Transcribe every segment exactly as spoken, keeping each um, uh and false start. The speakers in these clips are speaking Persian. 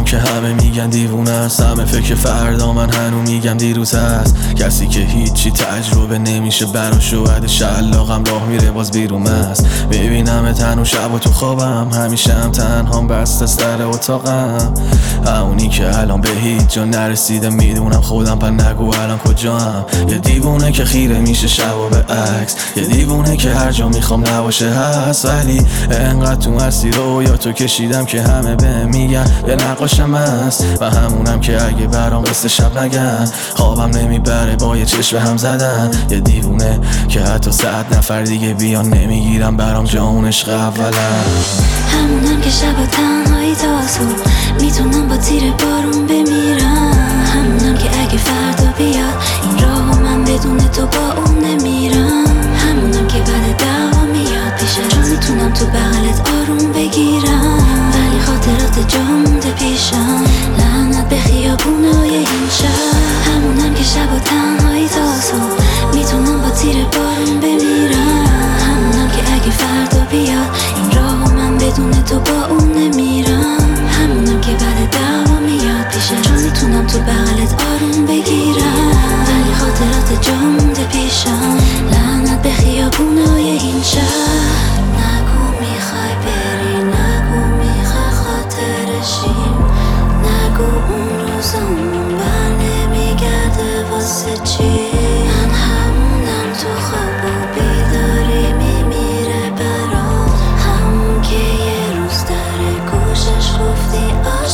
همونم که همه میگن دیوونه است، همه فکر فردا، من هنو میگم دیروز هست. کسی که هیچی تجربه نمیشه براش وعده شلاقم راه میره باز بیرون است. ببینم تنها شب و تو خوابم، همیشه هم تنهام بسته سر اتاقم. همونی که الان به هیچ جا نرسیده، میدونم خودم پر نگو الان کجام. یه دیوونه که خیره میشه شب و به عکس، یه دیوونه که هر جا میخوام نباشه هست. ولی انقدر تو مسیر رویا تو کشیدم که همه بهم میگن یه نقاشم هست. و همونم که اگه برام قصه شب نگن، خوابم نمیبره با یه چشم هم زدن. یه دیوونه که حتی صد نفر دیگه بیان نمیگیرم برام جا اون عشق اولم. همونم که شب و تنهایی تا صبح میتونم با تیر بارون بمیرم. همونم که اگه فردا بیاد این راهو من بدون تو با اون نمیرم. همونم که بعد دعوا میاد پیشم، چون میتونم تو بغلت آروم بگیرم. ولی خاطرات جا مونده پیشم، لعنت به خیابونای این شهر. همونم که شب و تنهایی تا صبح میتونم با تیر بارون بمیرم. همونم که اگه فردا بیاد این راهو من بدون تو با اون نمیرم. همونم که بعد دعوا میاد پیشم، چون میتونم تو بغلت آروم بگیرم. ولی خاطرات جا مونده پیشم، لعنت به خیابونای این شهر. نگو میخوای بری، نگو میخوای خاطرشیم، نگو اون روزامون بر نمیگرده واسه چی. من همونم تو خواب و بیداری میمیره برام، همون که یه روز در گوشش گفتی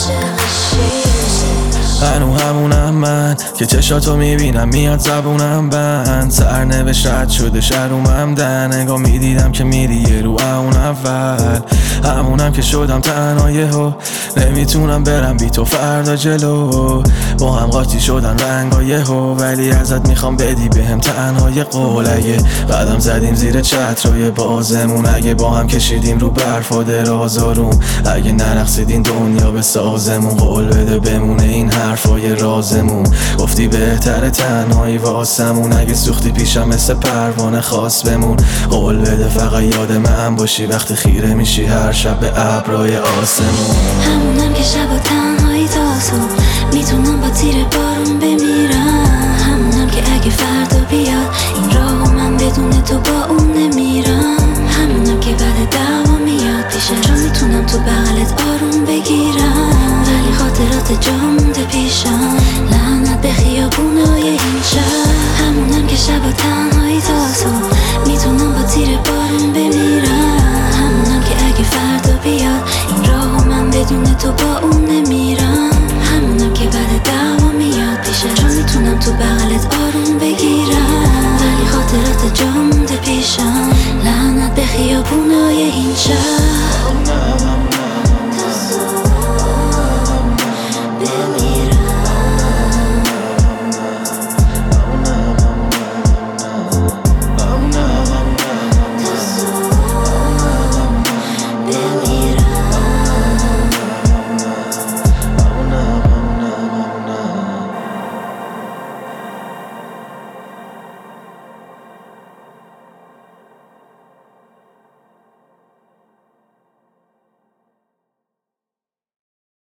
عاشقشی. هنو همونم من که چشاتو میبینم میاد زبونم بند. سرنوشت رد شده شرومم دن، انگاه میدیدم که میری یه رو اون اول. همونم که شدم تنها یهو نمیتونم برم بی تو فردا جلو. با هم قاطی شدن رنگا یهو، ولی ازت میخوام بدی بهم تنها یه قول. اگه قدم زدیم زیر چترای بازمون، اگه با هم کشیدیم رو برف و دراز آروم، اگه نرقصیدین دنیا به سازمون، قول بده بمونه این حرفای رازمون. گفتی بهتره تنهایی واسمون، اگه سوختی پیشم مثل پروانه خاص بمون. قول بده فقط یاد من باشی وقتی خیره میشی هر شب به ابرای آسمون. همونم که شب و تنهایی تا صبح میتونم با تیر بارون بمیرم. همونم که اگه فردا بیاد این راهو من بدون تو با اون نمیرم. همونم که بعد دعوا میاد پیشم، چون میتونم تو بغلت آروم بگیرم. ولی خاطرات جا مونده پیشم، لعنت به خیابونای این شهر. همونم که شب و تنهایی تا صبح میتونم با تیر بارون بمیرم.